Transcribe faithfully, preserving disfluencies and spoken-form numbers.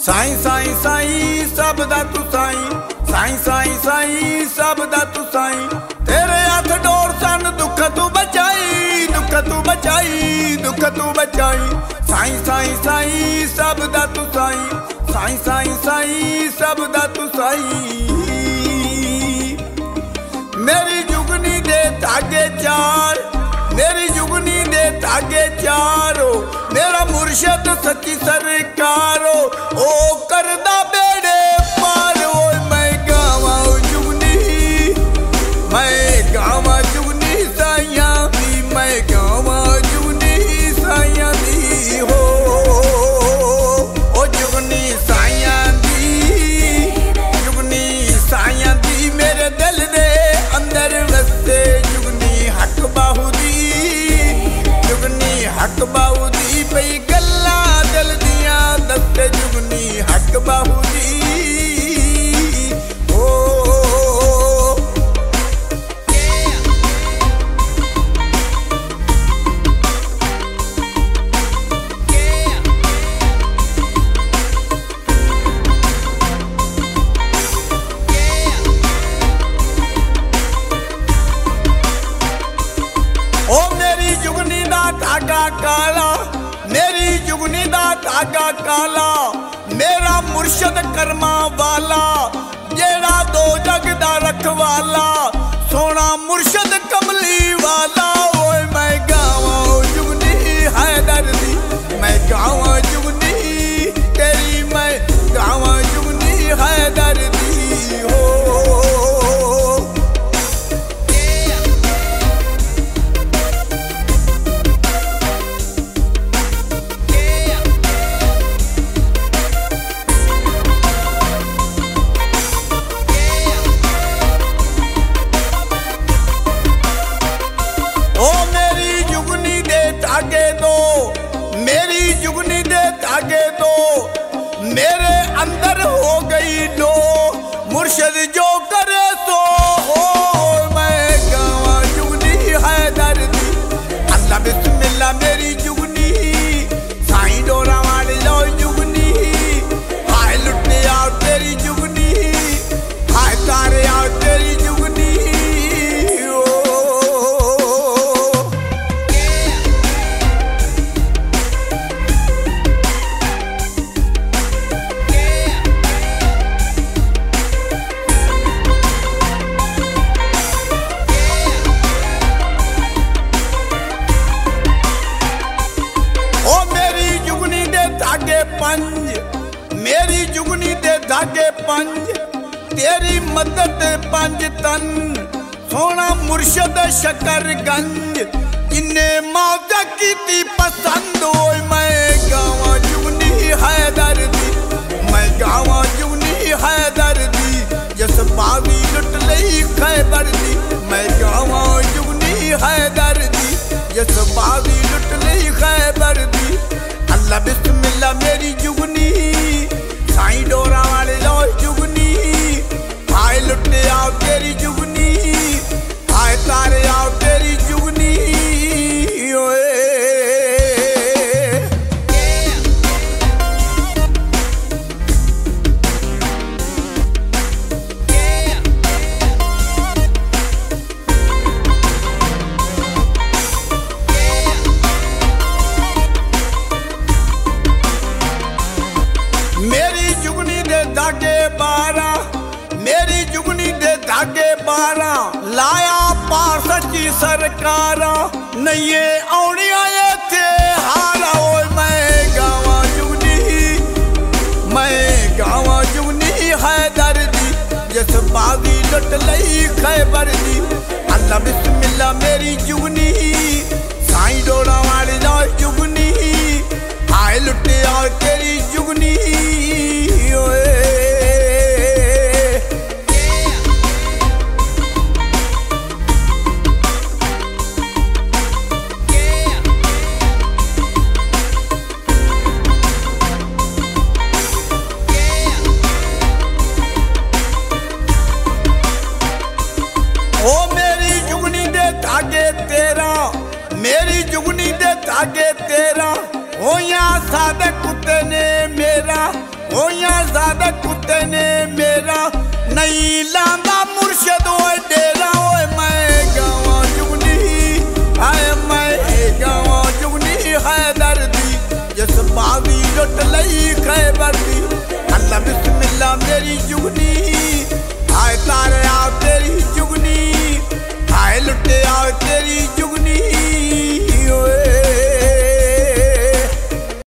साईं साईं साईं सब दा तू साईं, साईं साईं साईं सब दा तू साईं। तेरे हाथ डोर सन दुख तू बचाई, दुख तू बचाई, दुख तू बचाई। साईं साईं साईं सब दा तू साईं, साईं साईं साईं सब दा तू साईं। मेरी जुगनी दे धागे चार, मेरी जुगनी दे धागे चारो, मेरा मुर्शद सच्ची सरकारो ओ करदा बेड़े पार। ओ मैं गावा जुगनी, मैं गावा जुगनी साइया दी, मैं गावा जुगनी साइया दी हो। ओ जुगनी साइया दी, जुगनी साइया दी मेरे दिल दे अंदर वसते। जुगनी हक बाहू दी, जुगनी हक बाहू दी पई गल्ला दिल दिया दस्ते। जुगनी हक बाहू दी ओ, ओ मेरी जुगनी दा धागा काला, मेरी जुगनी दा धागा काला। मेरा मुर्शद कर्मा वाला जेड़ा दो जग दा रखवाला, सोना मुर्शद कमली वाला। ओए मैं गावा जुगनी हैदर दी, मैं गावा जुगनी तेरी, मैं गावा जुगनी हैदर दी हो। ओ मेरी जुगनी दे धागे दो, मेरी जुगनी दे धागे दो, मेरे अंदर हो गई लो मुर्शद जो करे सो हो। मैं गावा जुगनी हैदर दी, अल्लाह बिस्मिल्लाह मेरी जुगनी, साईं डोरा वाले लो जुगनी। हाय लुटे आओ तेरी जुगनी, हाय तारे आओ तेरी जुगनी ओ। ओ मेरी जुगनी दे धागे पंज, मेरी जुगनी दे धागे पंज, तेरी मदद पंज तन। सोना मुर्शद शकरगंज इन्ने मौजा कीती पसंद। ओए मैं गावा जुगनी हैदर दी, मैं गावा जुगनी हैदर दी। जस बावी लुट लई खैबर दी, मैं गावा जुगनी हैदर दी। जस बावी लुट लई खैबर दी, अल्लाह बिस्मिल्लाह मेरी जुगनी, साईं डोरा वाले लो जुगनी। हाय लुटे आओ तेरी जुगनी, हाय तारे आओ तेरी जुगनी ओए। मेरी जुगनी दे धागे बारह, मेरी जुगनी दे धागे बारह। लाया पार सच्ची सरकारा, नइये औनिया थे हारा। ओए मैं गावा जुगनी, मैं गावा जुगनी हैदर दी। जस बागी लुट लई खैबर दी, अल्लाह बिस्मिल्लाह मेरी जुगनी, साईं डोरा वाली लो जुगनी। हाय लुटे आओ तेरी जुगनी ओए। ओ मेरी जुगनी दे धागे तेरा, मेरी जुगनी दे धागे तेरा। होया सादे कुत्ते ने मेरा, होया ज़ादा